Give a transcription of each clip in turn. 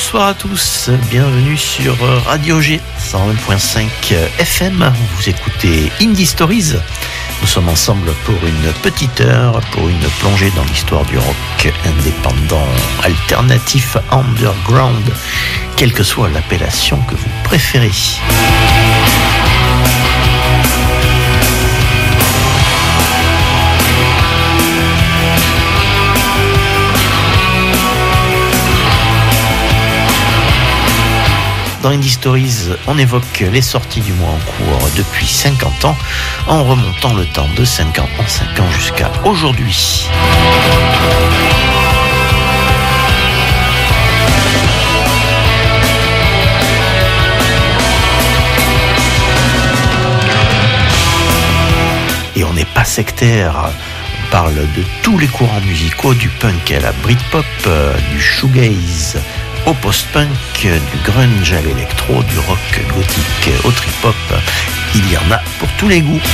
Bonsoir à tous, bienvenue sur Radio G 101.5 FM. Vous écoutez Indie Stories. Nous sommes ensemble pour une petite heure, pour une plongée dans l'histoire du rock indépendant, alternatif, underground, quelle que soit l'appellation que vous préférez. Dans Indie Stories, on évoque les sorties du mois en cours depuis 50 ans, en remontant le temps de 5 ans en 5 ans jusqu'à aujourd'hui. Et on n'est pas sectaire. On parle de tous les courants musicaux, du punk à la Britpop, du shoegaze au post-punk, du grunge à l'électro, du rock gothique au trip-hop. Il y en a pour tous les goûts.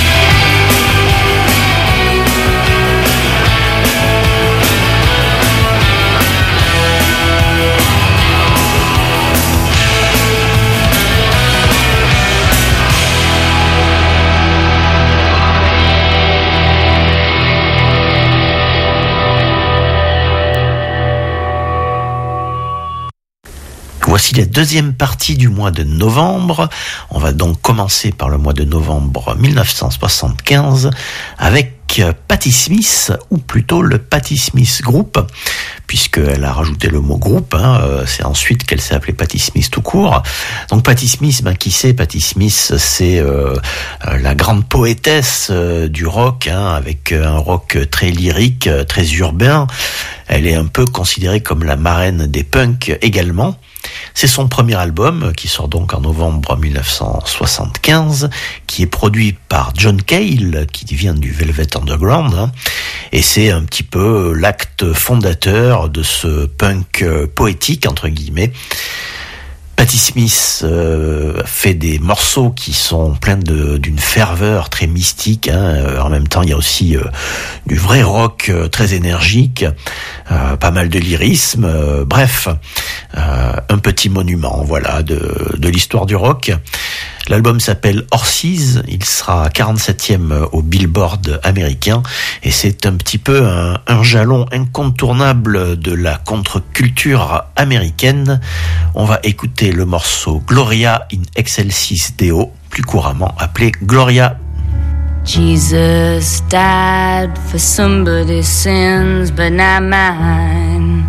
Voici la deuxième partie du mois de novembre. On va donc commencer par le mois de novembre 1975 avec Patti Smith, ou plutôt le Patti Smith Group, puisqu'elle a rajouté le mot groupe. C'est ensuite qu'elle s'est appelée Patti Smith tout court. Donc Patti Smith, qui c'est Patti Smith? C'est la grande poétesse du rock, avec un rock très lyrique, très urbain. Elle est un peu considérée comme la marraine des punks également. C'est son premier album, qui sort donc en novembre 1975, qui est produit par John Cale, qui vient du Velvet Underground, et c'est un petit peu l'acte fondateur de ce punk poétique, entre guillemets. Patti Smith fait des morceaux qui sont pleins d'une ferveur très mystique. En même temps, il y a aussi du vrai rock très énergique, pas mal de lyrisme. Bref, un petit monument, voilà, de l'histoire du rock. L'album s'appelle Horses, il sera 47e au Billboard américain, et c'est un petit peu un jalon incontournable de la contre-culture américaine. On va écouter le morceau Gloria in Excelsis Deo, plus couramment appelé Gloria. Jesus died for somebody's sins, but not mine.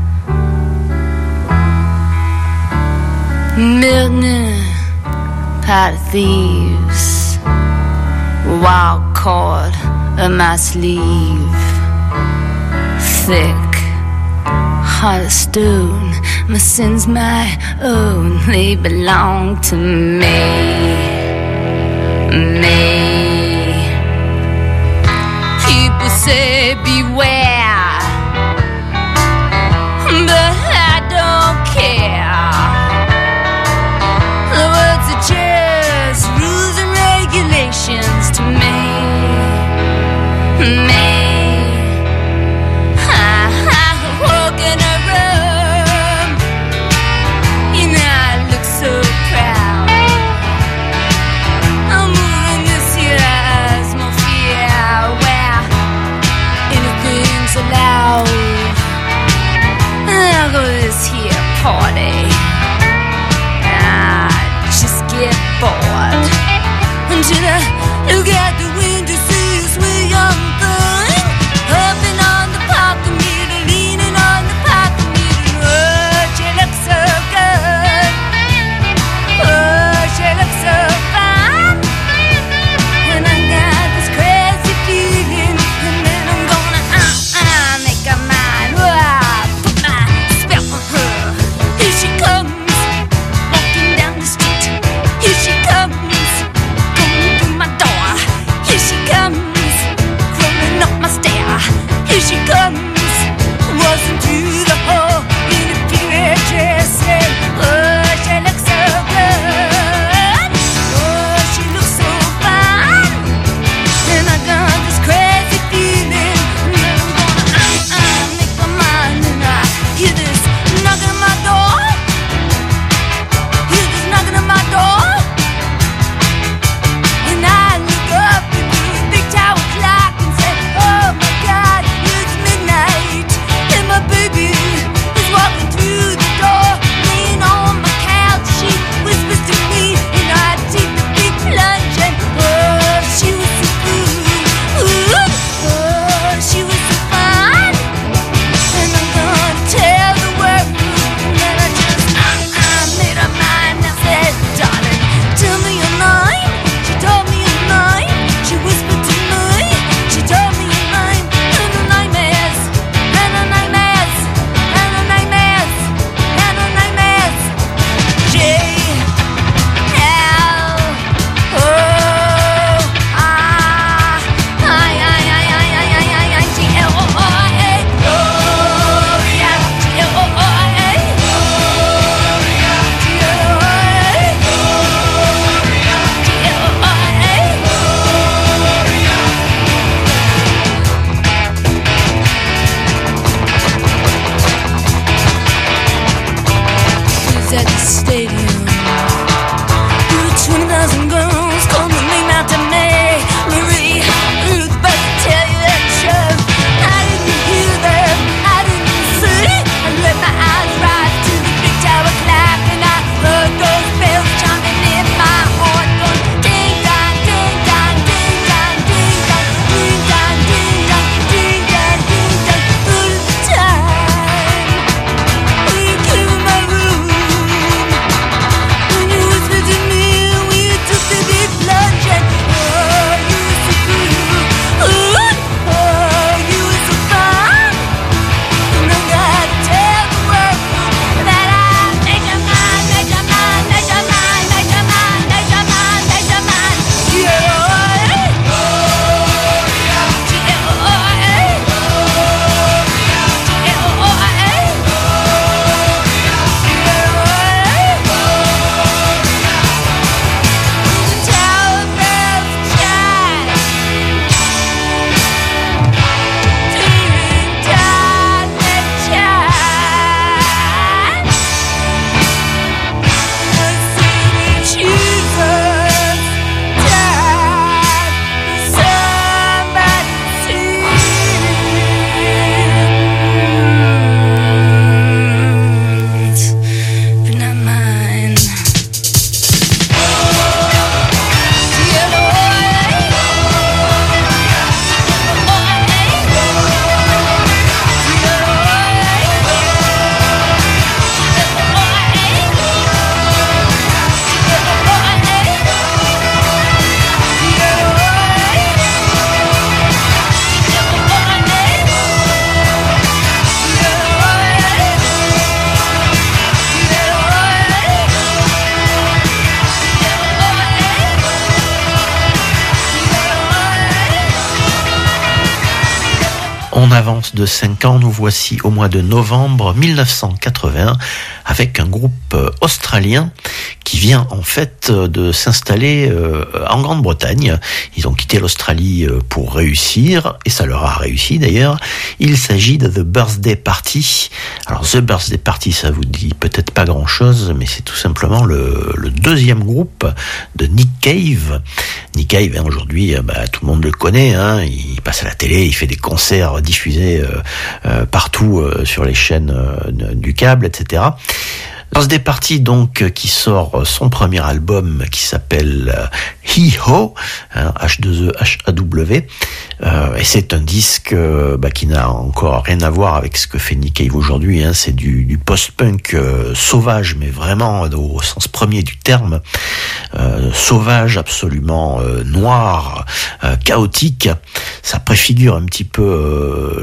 Milton, pot of thieves, wild cord of my sleeve, thick heart of stone. My sins my own, they belong to me. People say beware, but I don't care. The words are just rules and regulations to me. I walk in a room, you know I look so proud. I'm moving this here atmosphere where anything's allowed. I'll go to this here party, just get bored until I look out the window, see a sweet young thing hopping on the parking meter, leaning on the parking meter. Oh, she looks so good. Oh, she looks so fine. And I got this crazy feeling, and then I'm gonna make her mine. Oh, put my spell on her. Here she comes. Walking down the street, here she comes, coming through my door. stadium. 20,000 girls come running out to me. Marie, Ruth, but to tell you the truth, I didn't hear them, I didn't see. I let my eyes rise to the big tower clock, and I heard those bells chiming in my heart, going ding dong, ding dong, ding dong, ding dong, ding dong, ding dong, ding dong, ding dong, all the time. When you came in my room, when you whispered to me, when you took the deep plunge, and oh, you were so cool, oh, you were so fun. And I gotta tell the world that I make your mind, make your mind, make your mind, make your mind, make your mind, make your mind. But not mine. On avance de 5 ans, nous voici au mois de novembre 1981 avec un groupe australien qui vient en fait de s'installer en Grande-Bretagne. Ils ont quitté l'Australie pour réussir, et ça leur a réussi d'ailleurs. Il s'agit de The Birthday Party. Alors The Birthday Party, ça vous dit peut-être pas grand-chose, mais c'est tout simplement le deuxième groupe de Nick Cave. Nick Cave, aujourd'hui, tout le monde le connaît, hein, il passe à la télé, il fait des concerts diffusés partout sur les chaînes du câble, etc. Birthday Party, donc, qui sort son premier album qui s'appelle Hee-Ho, H2E H-A-W, et c'est un disque qui n'a encore rien à voir avec ce que fait Nick Cave aujourd'hui, hein. C'est du post-punk sauvage, mais vraiment au sens premier du terme, sauvage, absolument noir, chaotique. Ça préfigure un petit peu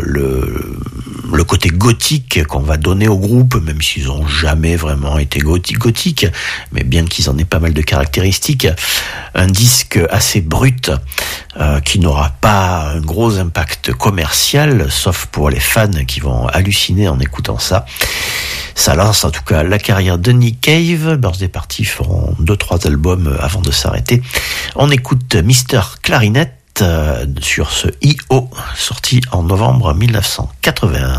le côté gothique qu'on va donner au groupe, même s'ils ont jamais vraiment été gothiques, mais bien qu'ils en aient pas mal de caractéristiques. Un disque assez brut, qui n'aura pas un gros impact commercial, sauf pour les fans qui vont halluciner en écoutant ça. Ça lance en tout cas la carrière de Nick Cave. Birthday Party feront 2-3 albums avant de s'arrêter. On écoute Mr. Clarinet sur ce I.O. sorti en novembre 1981.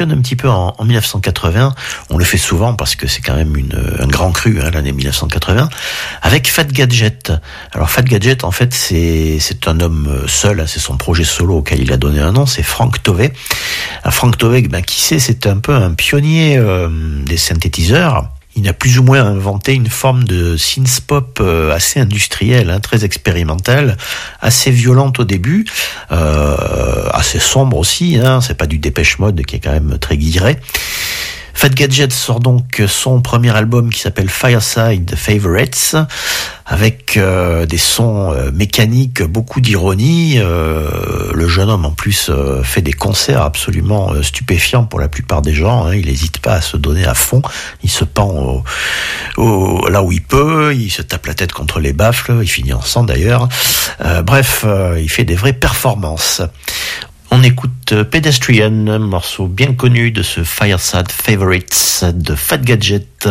mentionne un petit peu en 1980, on le fait souvent parce que c'est quand même un grand cru, l'année 1980, avec Fat Gadget. Alors Fat Gadget, en fait, c'est un homme seul, c'est son projet solo auquel il a donné un nom, c'est Frank Tovey. Alors, Frank Tovey, qui sait, c'est un peu un pionnier des synthétiseurs. Il a plus ou moins inventé une forme de synth-pop assez industrielle, très expérimentale, assez violente au début, assez sombre aussi, c'est pas du Dépêche Mode qui est quand même très guilleret. Fat Gadget sort donc son premier album qui s'appelle Fireside Favorites, avec des sons mécaniques, beaucoup d'ironie. Le jeune homme en plus fait des concerts absolument stupéfiants pour la plupart des gens. Il n'hésite pas à se donner à fond. Il se pend là où il peut. Il se tape la tête contre les baffles. Il finit en sang d'ailleurs. Bref, il fait des vraies performances. On écoute Pedestrian, un morceau bien connu de ce Fireside Favorites de Fat Gadget.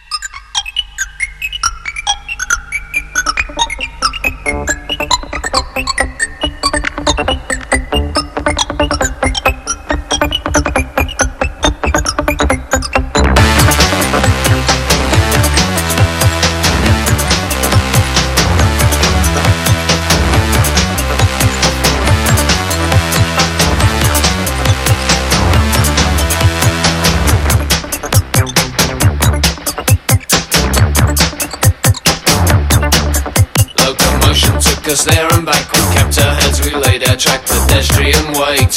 Us there and back, we kept our heads, we laid our track, pedestrian wait.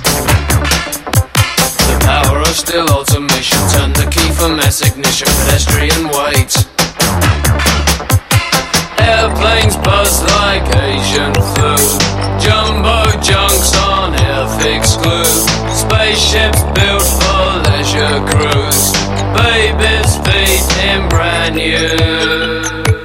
The power of still automation, turn the key for mass ignition, pedestrian wait. Airplanes buzz like Asian flu, jumbo junks on air fixed glue, spaceships built for leisure cruise, babies' feet in brand new.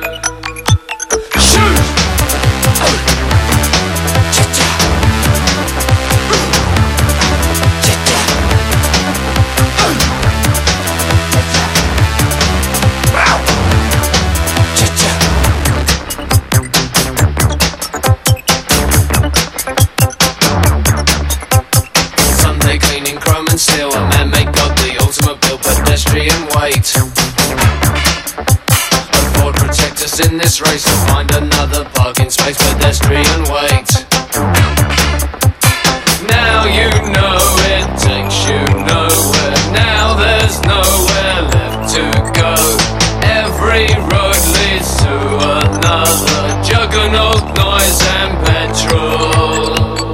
Still a man-made god, the ultimate build, pedestrian wait. A board protect us in this race, to find another parking space, pedestrian wait. Now you know it takes you nowhere, now there's nowhere left to go. Every road leads to another juggernaut, noise and petrol.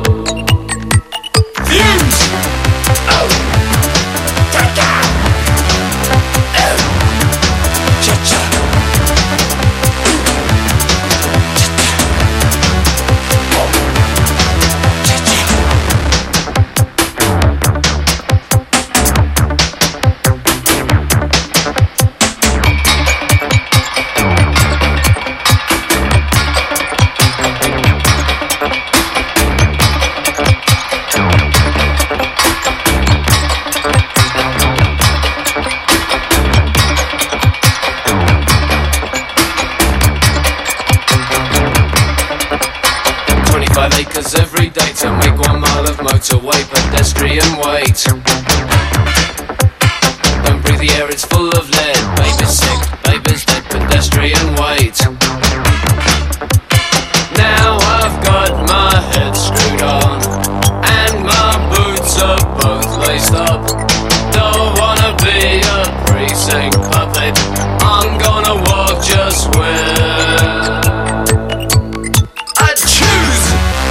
Every day to make 1 mile of motorway, pedestrian wait. Don't breathe the air, it's full of lead. Baby's sick, baby's dead, pedestrian wait. Now I've got my head screwed on, and my boots are both laced up. Don't wanna be a precinct puppet, I'm gonna walk just where I choose.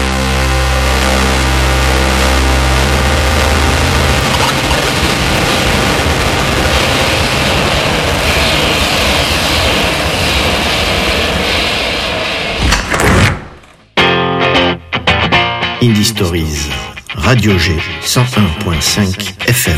Indie Stories, Radio G, 101.5 FM.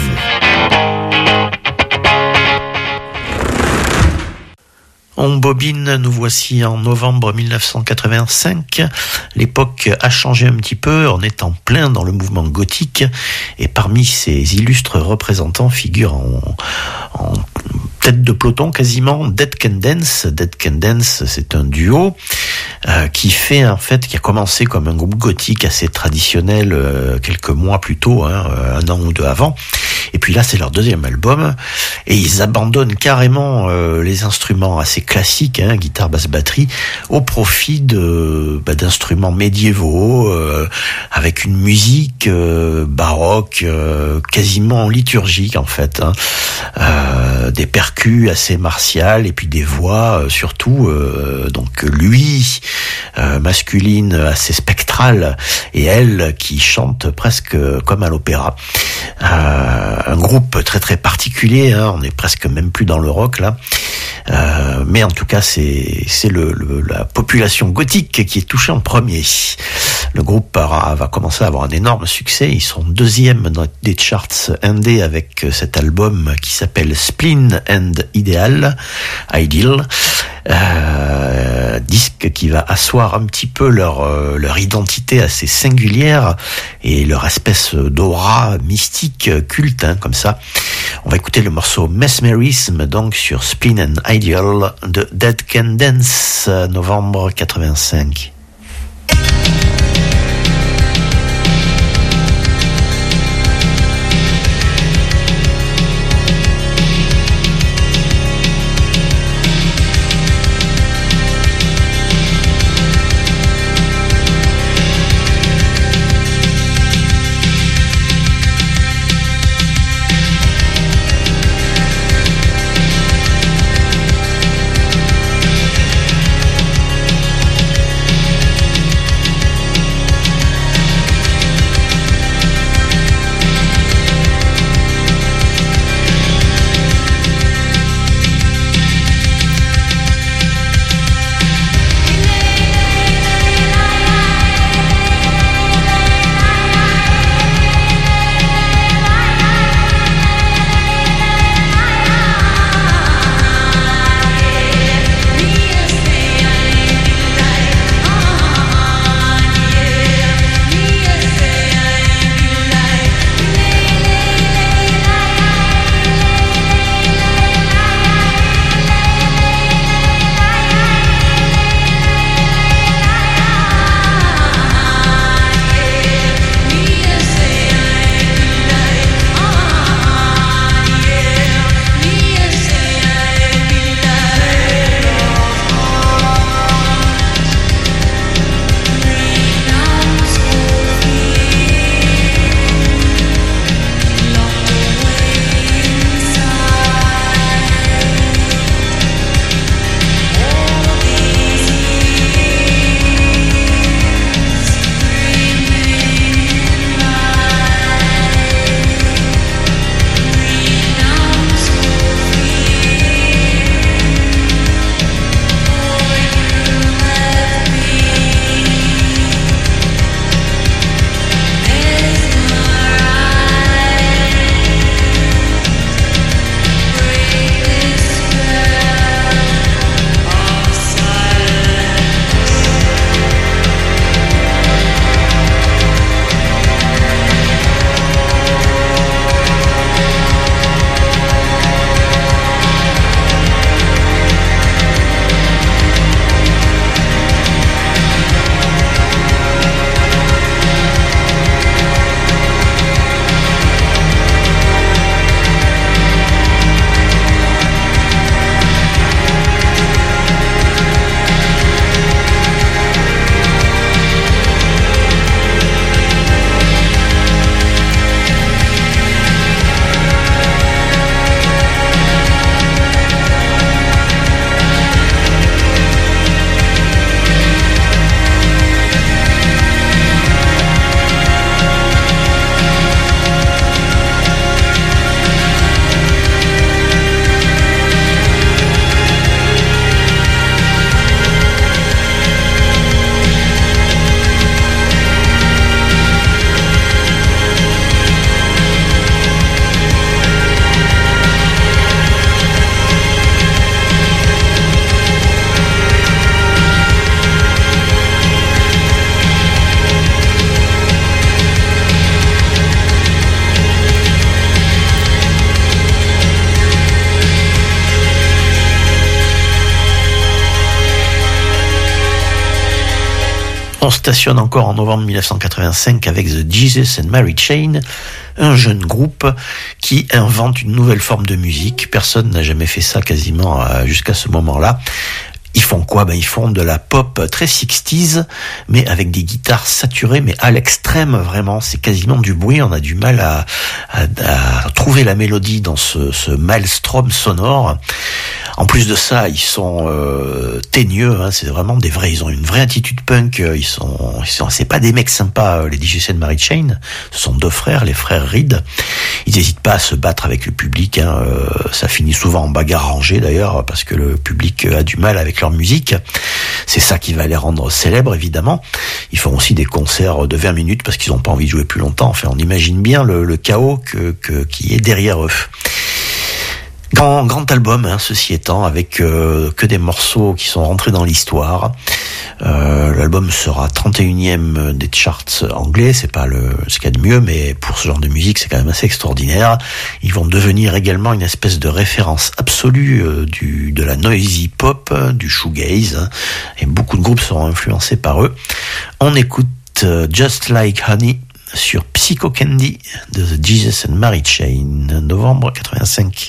On bobine, nous voici en novembre 1985. L'époque a changé un petit peu, on est en plein dans le mouvement gothique, et parmi ces illustres représentants figure en tête de peloton quasiment Dead Can Dance. Dead Can Dance, c'est un duo qui a commencé comme un groupe gothique assez traditionnel quelques mois plus tôt, un an ou deux avant. Et puis là, c'est leur deuxième album, et ils abandonnent carrément les instruments assez classiques, guitare, basse, batterie, au profit d'instruments médiévaux, avec une musique baroque, quasiment liturgique en fait, des percus assez martiales, et puis des voix surtout, donc lui, masculine, assez spectrale, et elle qui chante presque comme à l'opéra. Un groupe très très particulier, on est presque même plus dans le rock là, mais en tout cas c'est la population gothique qui est touchée en premier. Le groupe va commencer à avoir un énorme succès, ils sont deuxième dans des charts indés avec cet album qui s'appelle Spleen and Ideal, disque qui va asseoir un petit peu leur identité assez singulière et leur espèce d'aura mystique, culte, comme ça. On va écouter le morceau Mesmerism, donc sur Spleen and Ideal de Dead Can Dance, novembre 85. On stationne encore en novembre 1985 avec The Jesus and Mary Chain, un jeune groupe qui invente une nouvelle forme de musique. Personne n'a jamais fait ça quasiment jusqu'à ce moment-là. Ils font quoi? Ils font de la pop très 60s, mais avec des guitares saturées, mais à l'extrême vraiment. C'est quasiment du bruit. On a du mal à trouver la mélodie dans ce maelstrom sonore. En plus de ça, ils sont teigneux. C'est vraiment des vrais. Ils ont une vraie attitude punk. C'est pas des mecs sympas. Les DJ and Mary Chain, ce sont deux frères, les frères Reed. Ils n'hésitent pas à se battre avec le public. Ça finit souvent en bagarre rangée d'ailleurs, parce que le public a du mal avec leur musique. C'est ça qui va les rendre célèbres, évidemment. Ils font aussi des concerts de 20 minutes parce qu'ils n'ont pas envie de jouer plus longtemps. Enfin, on imagine bien le chaos qui est derrière eux. Grand album, ceci étant, avec que des morceaux qui sont rentrés dans l'histoire. L'album sera 31e des charts anglais, c'est pas ce qu'il y a de mieux, mais pour ce genre de musique, c'est quand même assez extraordinaire. Ils vont devenir également une espèce de référence absolue de la noisy pop, du shoegaze, et beaucoup de groupes seront influencés par eux. On écoute Just Like Honey sur Psycho Candy de The Jesus and Mary Chain, novembre 85.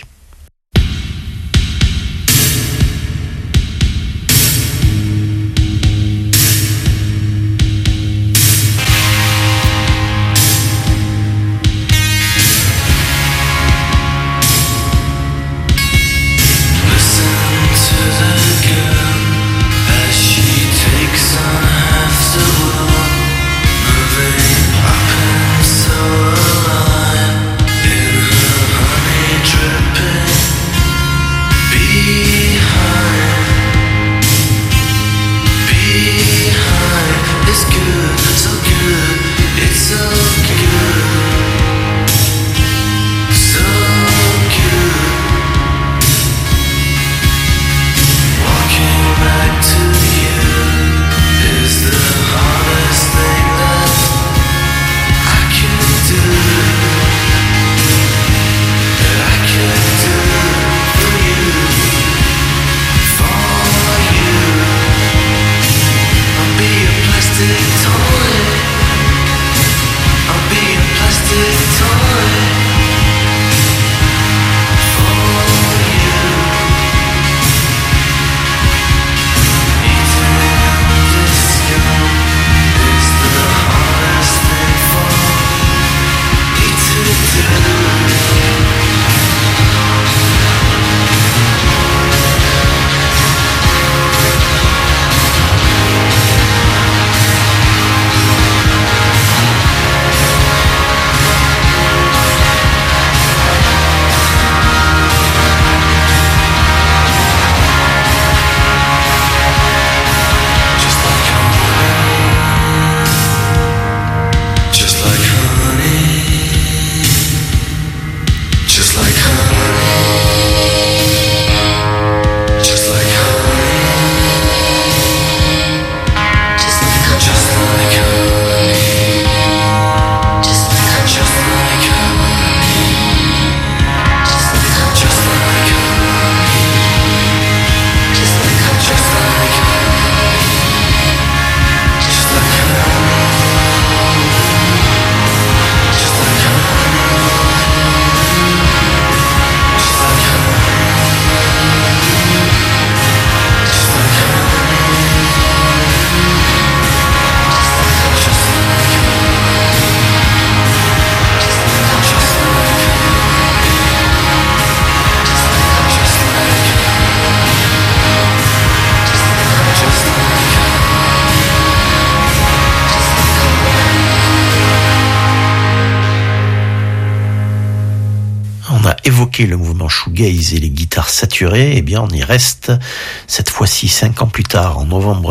Évoquer le mouvement shoegaze et les guitares saturées, eh bien on y reste cette fois-ci 5 ans plus tard, en novembre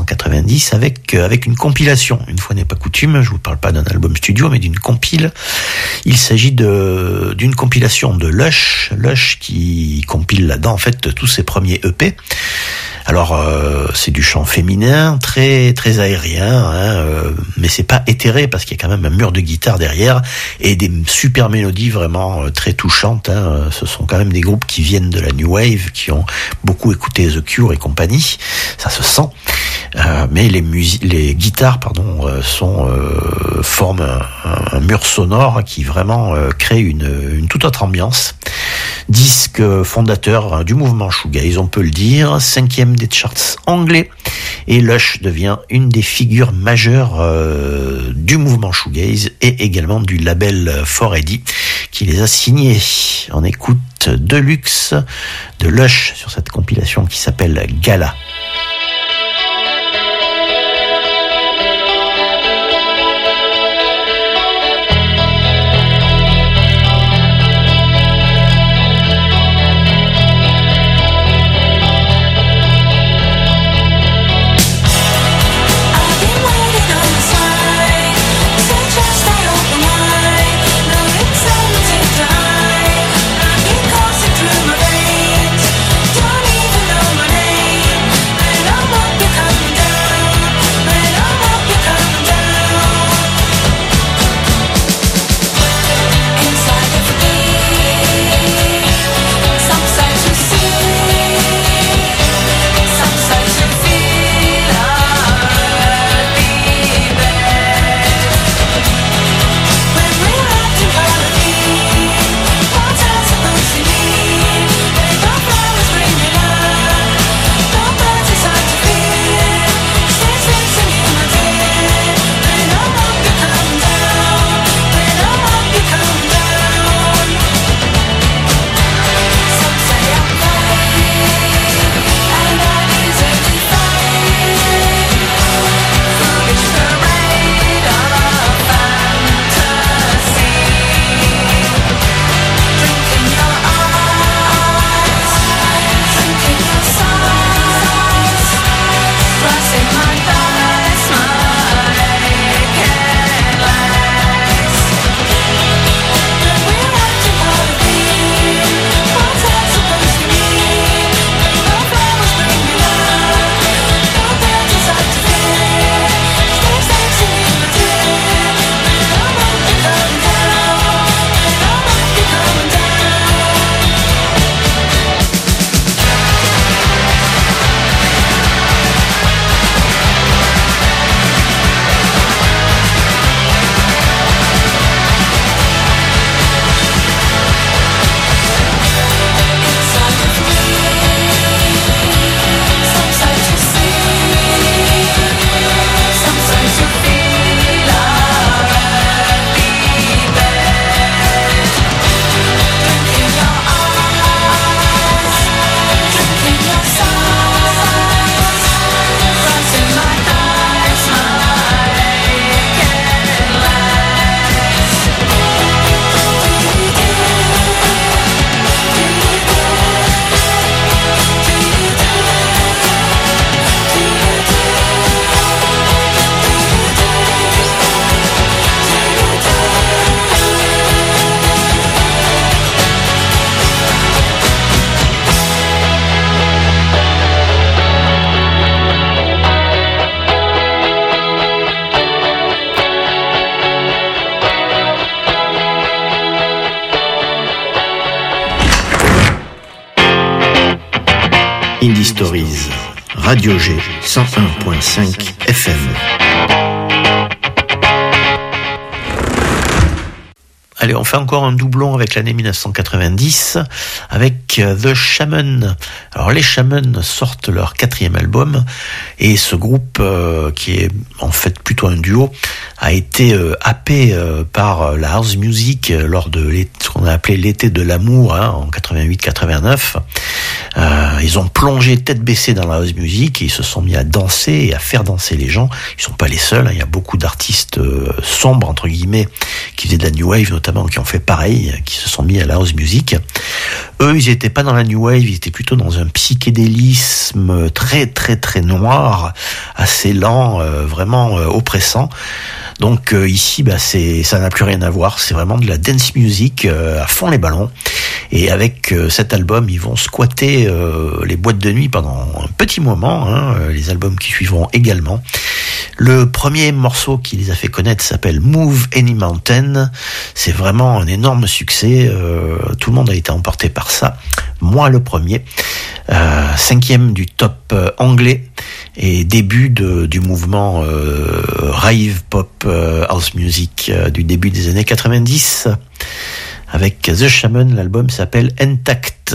1990, avec une compilation. Une fois n'est pas coutume, je vous parle pas d'un album studio, mais d'une compile. Il s'agit d'une compilation de Lush qui compile là-dedans en fait tous ses premiers EP. Alors c'est du chant féminin, très très aérien, mais c'est pas éthéré parce qu'il y a quand même un mur de guitare derrière et des super mélodies vraiment très touchantes. Ce sont quand même des groupes qui viennent de la New Wave, qui ont beaucoup écouté The Cure et compagnie, ça se sent. mais les guitares, forment un mur sonore qui vraiment crée une toute autre ambiance. Disque fondateur du mouvement shoegaze, on peut le dire, 5e des charts anglais, et Lush devient une des figures majeures du mouvement shoegaze et également du label 4AD qui les a signés. On écoute Deluxe de Lush sur cette compilation qui s'appelle Gala. Indie Stories, Radio G 101.5 FM. Allez, on fait encore un doublon avec l'année 1990 avec The Shaman. Alors les Shaman sortent leur 4e album et ce groupe qui est en fait plutôt un duo a été happé par la house music lors de ce qu'on a appelé l'été de l'amour en 88-89. Ils ont plongé tête baissée dans la house music et ils se sont mis à danser et à faire danser les gens. Ils sont pas les seuls, il y a beaucoup d'artistes sombres entre guillemets qui faisaient de la new wave notamment, qui ont fait pareil, qui se sont mis à la house music. Eux, ils étaient pas dans la new wave, ils étaient plutôt dans un psychédélisme très très très noir, assez lent, vraiment oppressant. Donc ici, ça n'a plus rien à voir. C'est vraiment de la dance music à fond les ballons. Et avec cet album, ils vont squatter les boîtes de nuit pendant un petit moment. Les albums qui suivront également. Le premier morceau qui les a fait connaître s'appelle Move Any Mountain. C'est vraiment un énorme succès. Tout le monde a été emporté par ça. moi le premier. 5e du top anglais et début du mouvement rave pop house music du début des années 90 avec The Shaman. L'album s'appelle Intact.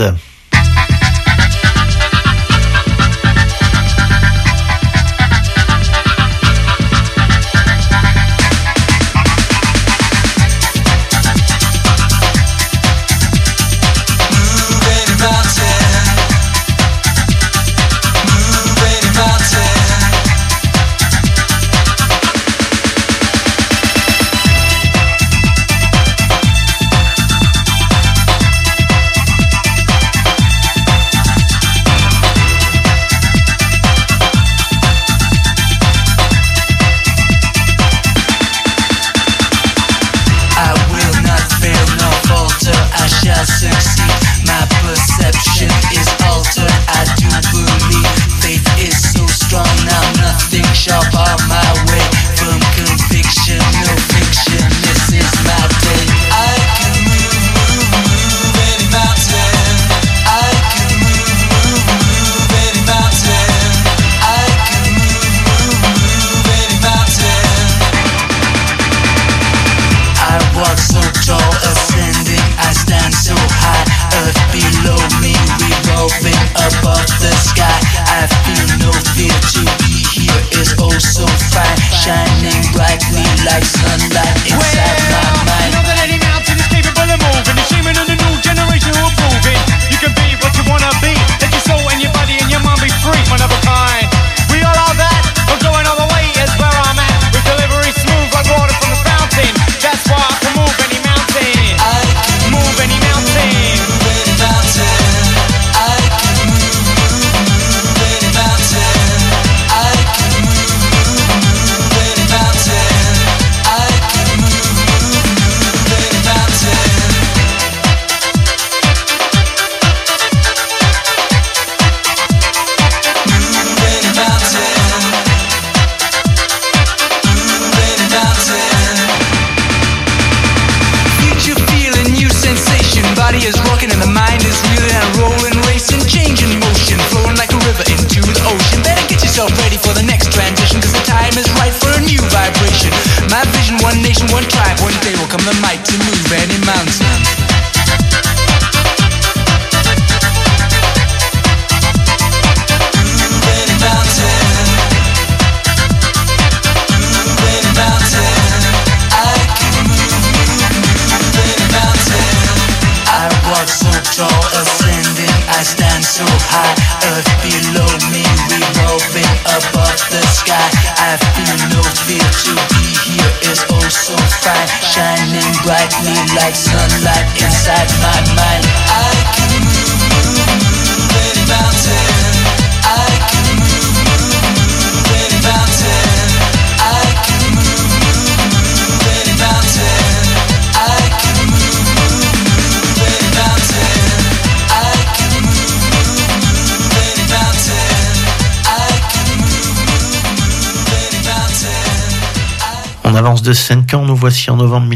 Avance de 5 ans, nous voici en novembre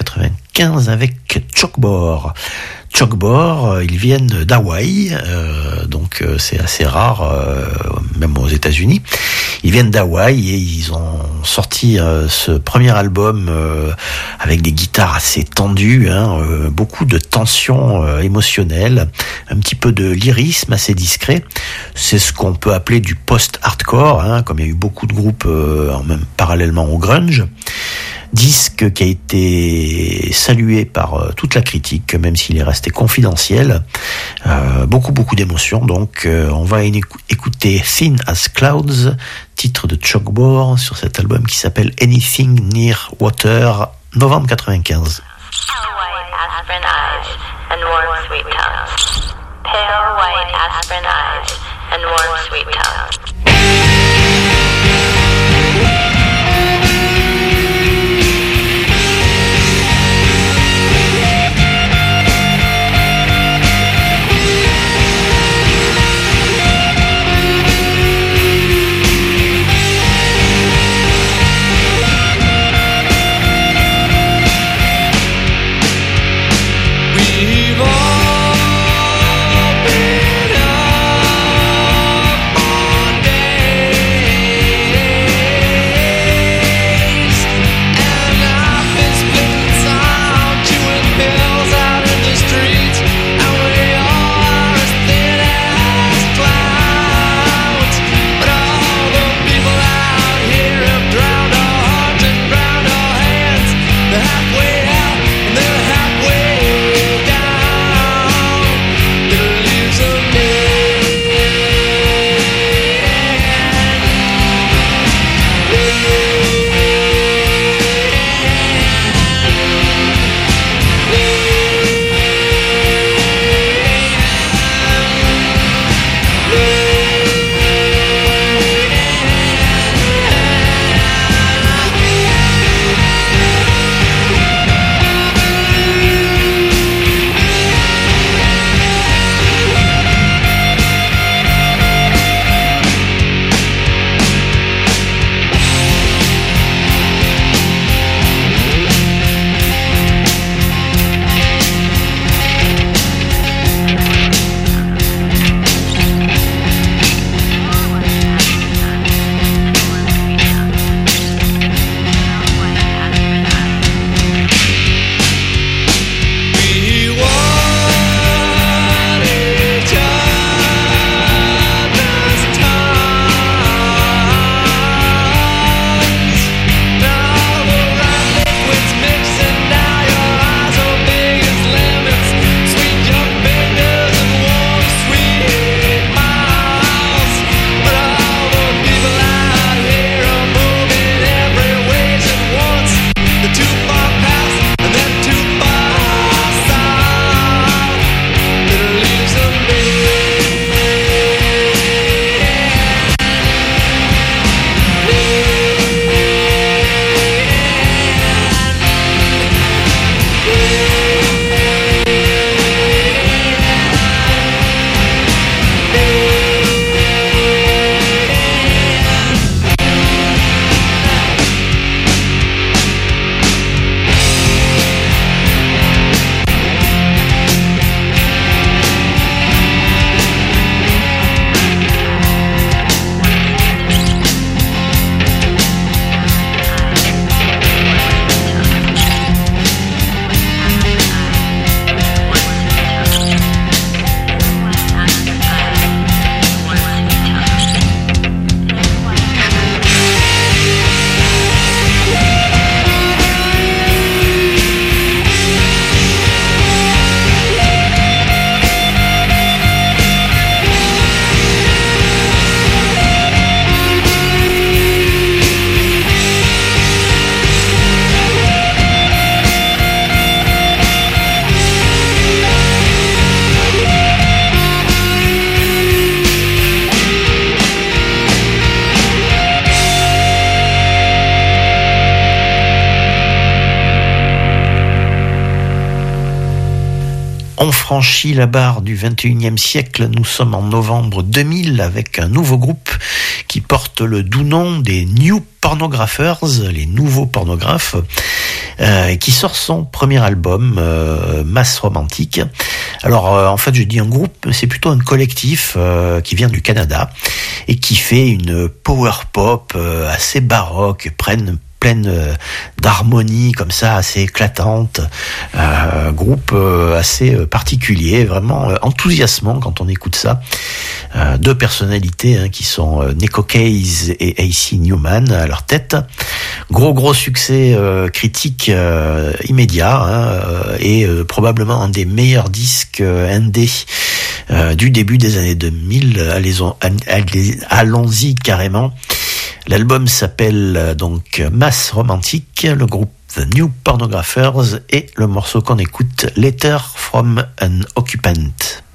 1995 avec Chokbore. Chokbore, ils viennent d'Hawaï, donc c'est assez rare, même aux États-Unis. Ils viennent d'Hawaï et ils ont sorti ce premier album avec des guitares assez tendues, beaucoup de tension émotionnelle, un petit peu de lyrisme assez discret. C'est ce qu'on peut appeler du post-hardcore, comme il y a eu beaucoup de groupes même parallèlement au grunge. Disque qui a été salué par toute la critique, même s'il est resté confidentiel. Beaucoup d'émotions. Donc, on va écouter Thin as Clouds, titre de Chokbore sur cet album qui s'appelle Anything Near Water, novembre 95. Pale white aspirin eyes and warm sweet tongues. Pale white aspirin eyes and warm sweet tongues. We've all On franchit la barre du 21e siècle. Nous sommes en novembre 2000 avec un nouveau groupe qui porte le doux nom des New Pornographers, les nouveaux pornographes, qui sort son premier album, Mass Romantique. Alors, en fait, je dis un groupe, c'est plutôt un collectif qui vient du Canada et qui fait une power pop assez baroque, pleine d'harmonie comme ça, assez éclatante, groupe assez particulier, vraiment enthousiasmant quand on écoute ça. Deux personnalités qui sont Neko Case et AC Newman à leur tête. Gros succès critique immédiat et probablement un des meilleurs disques indés du début des années 2000. Allons-y carrément. L'album s'appelle donc Mass Romantique, le groupe The New Pornographers et le morceau qu'on écoute, Letter from an Occupant.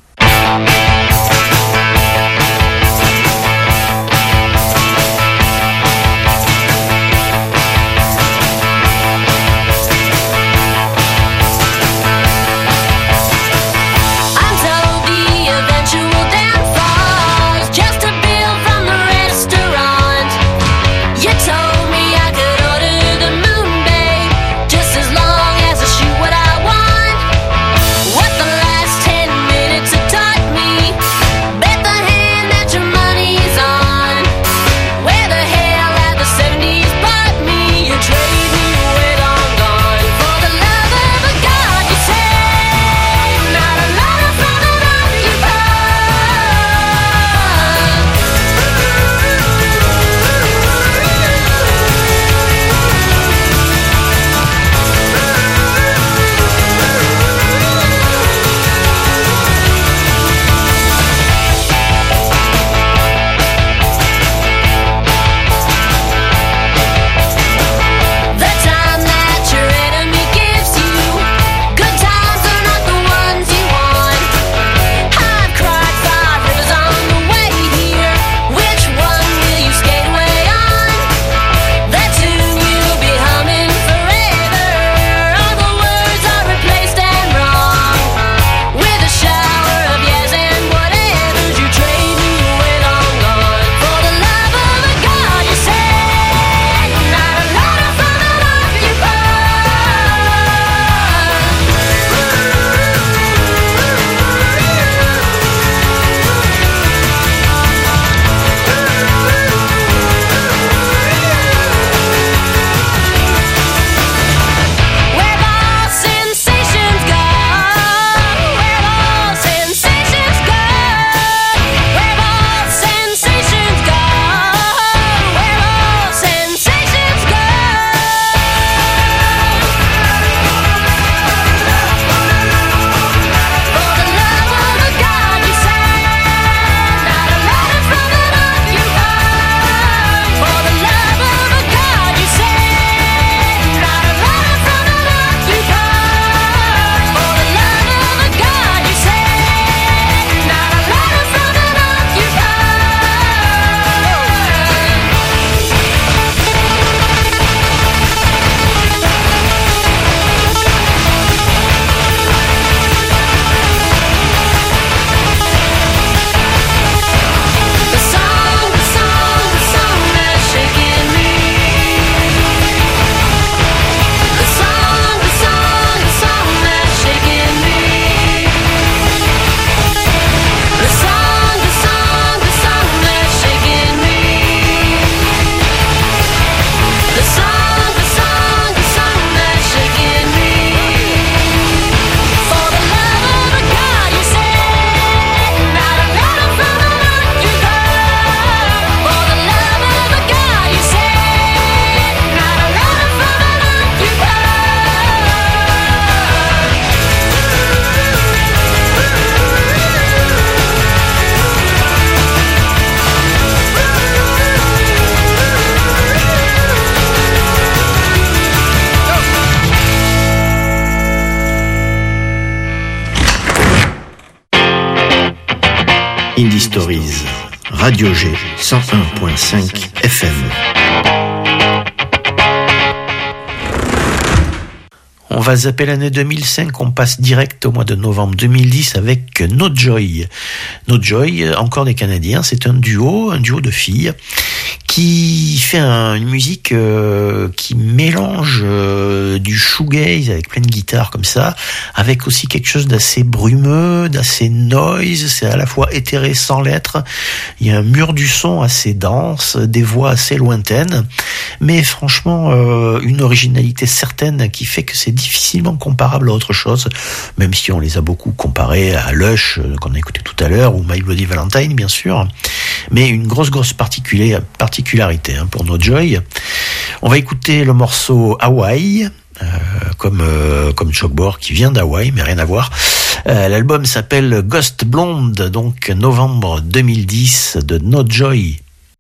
Indie Stories, Radio G 101.5 FM. On va zapper l'année 2005, on passe direct au mois de novembre 2010 avec No Joy. No Joy, encore des Canadiens, c'est un duo de filles qui fait une musique qui mélange du shoegaze avec plein de guitares comme ça, avec aussi quelque chose d'assez brumeux, d'assez noise, c'est à la fois éthéré sans l'être, il y a un mur du son assez dense, des voix assez lointaines, mais franchement une originalité certaine qui fait que c'est difficilement comparable à autre chose, même si on les a beaucoup comparés à Lush, qu'on a écouté tout à l'heure, ou My Bloody Valentine bien sûr, mais une grosse particularité pour No Joy. On va écouter le morceau Hawaii, comme Chuck Bohr qui vient d'Hawaï, mais rien à voir. L'album s'appelle Ghost Blonde, donc novembre 2010 de No Joy.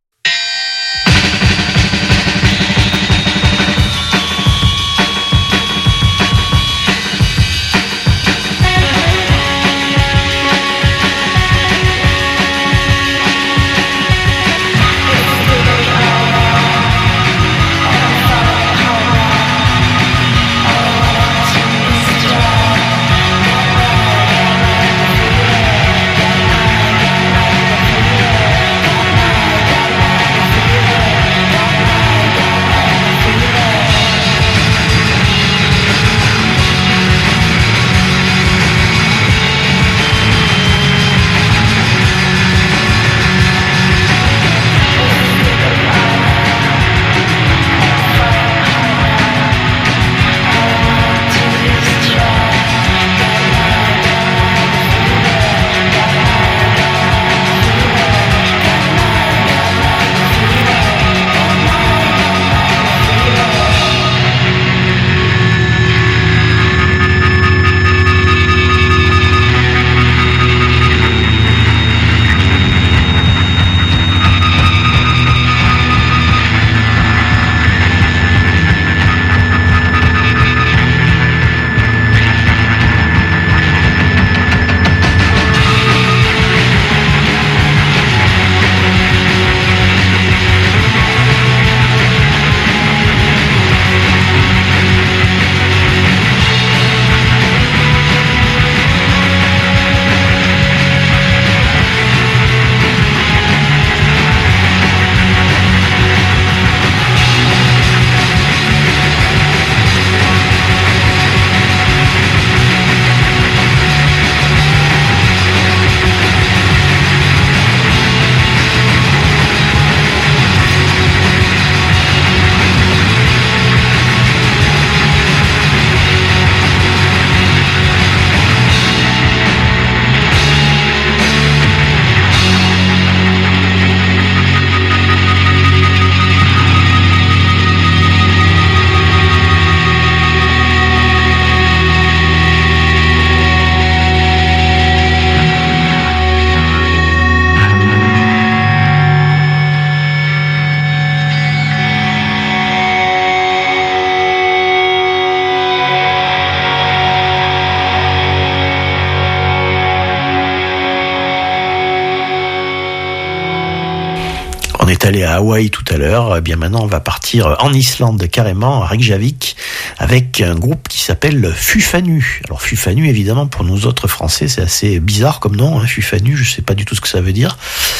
On est allé à Hawaï tout à l'heure, bien maintenant on va partir en Islande carrément, à Reykjavik, avec un groupe qui s'appelle Fufanu. Alors Fufanu, évidemment, pour nous autres Français, c'est assez bizarre comme nom, Fufanu, je sais pas du tout ce que ça veut dire.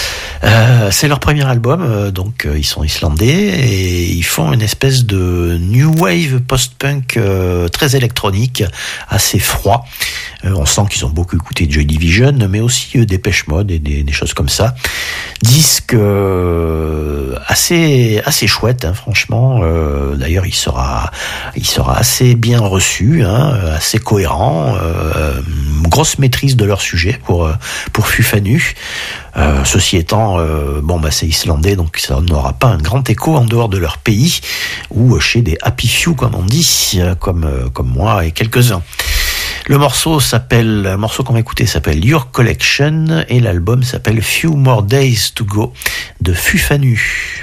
C'est leur premier album, donc ils sont islandais et ils font une espèce de new wave post-punk très électronique, assez froid. On sent qu'ils ont beaucoup écouté Joy Division, mais aussi Depeche Mode et des choses comme ça. Disque assez chouette, franchement. D'ailleurs, il sera assez bien reçu, assez cohérent. Grosse maîtrise de leur sujet pour Fufanu. Ceci étant, c'est islandais, donc ça n'aura pas un grand écho en dehors de leur pays ou chez des happy few, comme on dit, comme moi et quelques-uns. Le morceau qu'on va écouter s'appelle Your Collection et l'album s'appelle Few More Days to Go de Fufanu.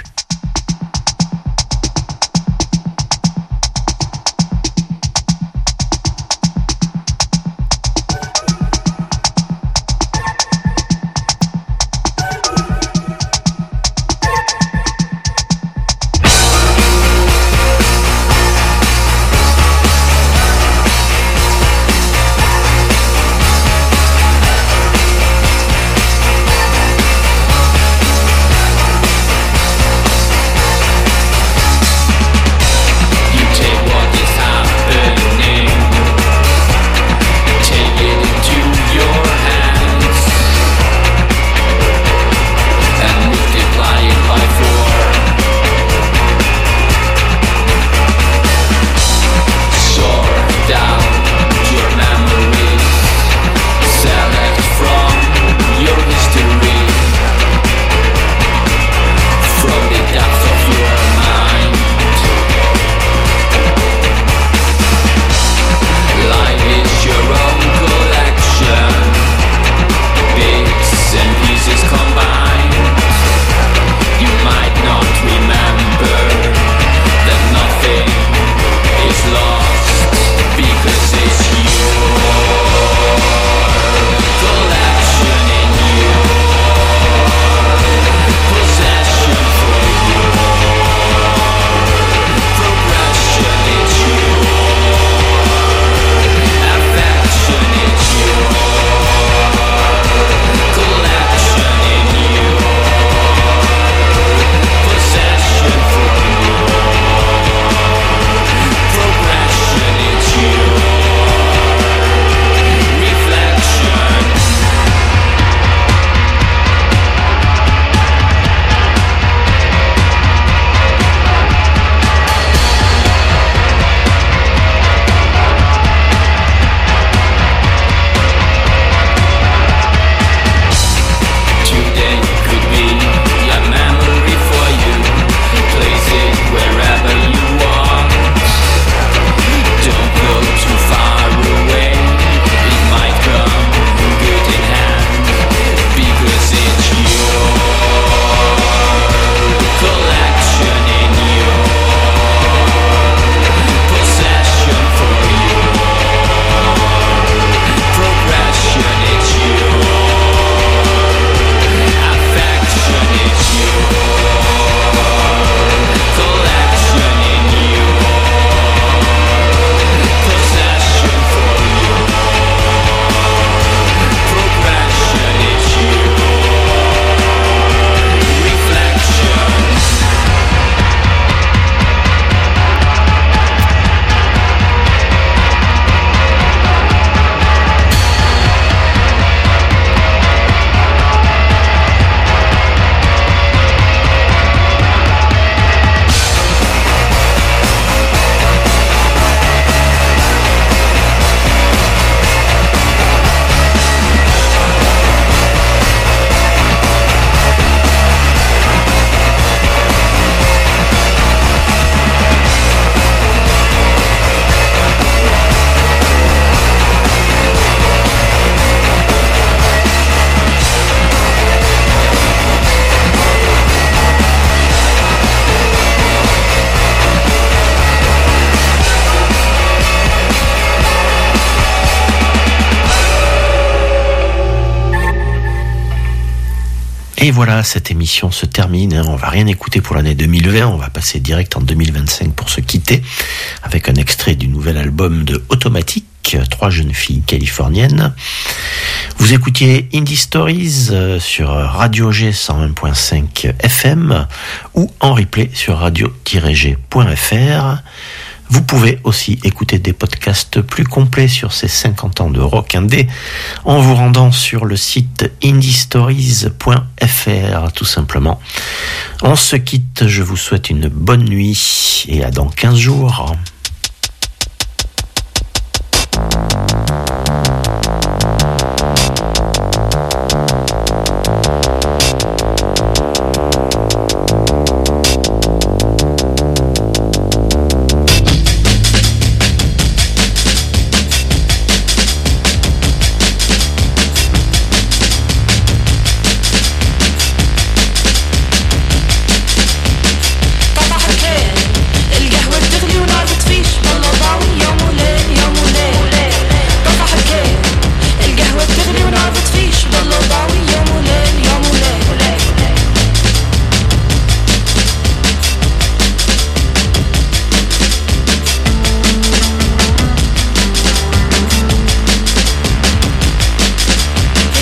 Et voilà, cette émission se termine. On va rien écouter pour l'année 2020. On va passer direct en 2025 pour se quitter avec un extrait du nouvel album de Automatique, 3 jeunes filles californiennes. Vous écoutiez Indie Stories sur Radio G 101.5 FM ou en replay sur radio-g.fr. Vous pouvez aussi écouter des podcasts plus complets sur ces 50 ans de rock indé en vous rendant sur le site indiestories.fr tout simplement. On se quitte, je vous souhaite une bonne nuit et à dans 15 jours.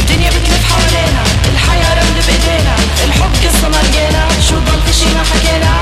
حكينا